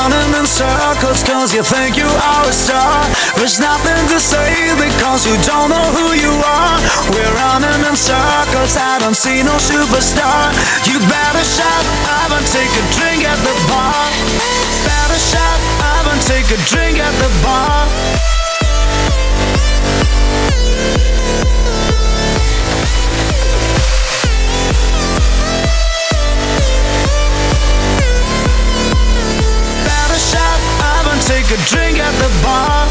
running in circles cause you think you are a star. There's nothing to say because you don't know who you are. We're running in circles, I don't see no superstar. You better shut up and take a drink at the bar. Better shut up and take a drink at the bar. Take a drink at the bar.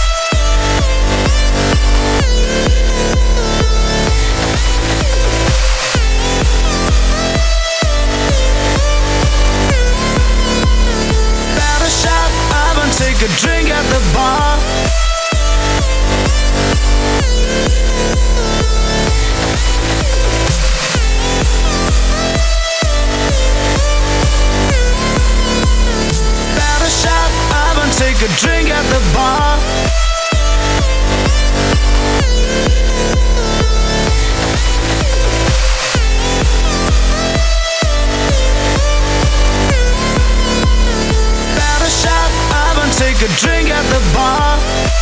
Better shut up and take a drink at the bar. Take a drink at the bar. Better shut up and take a drink at the bar.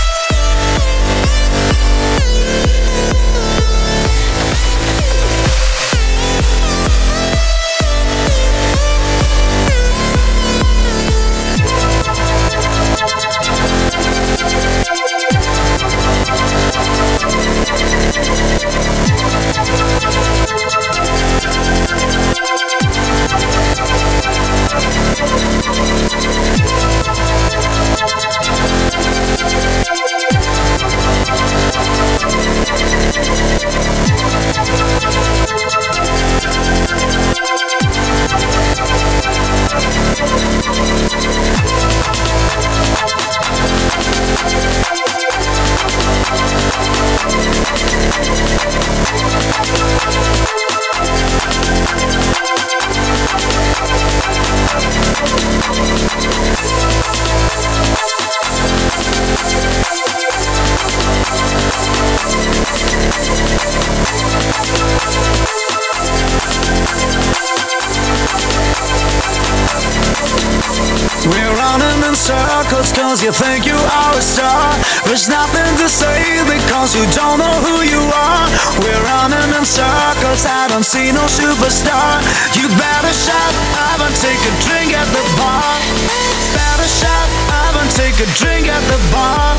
We're running in circles cause you think you are a star. There's nothing to say because you don't know who you are. We're running in circles, I don't see no superstar. You better shut up and take a drink at the bar. Better shut up and take a drink at the bar.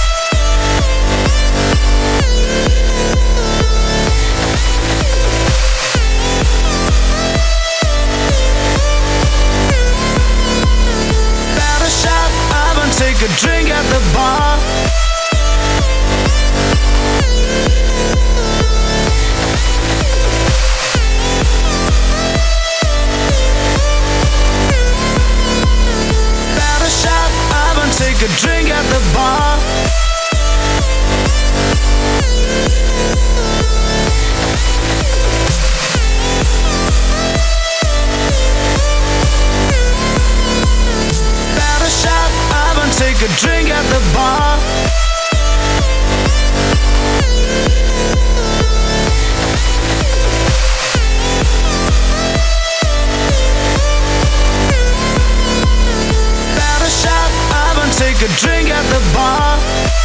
Take a drink at the bar. Better shut up and take a drink at the bar. Take a drink at the bar. Better shut up and take a drink at the bar.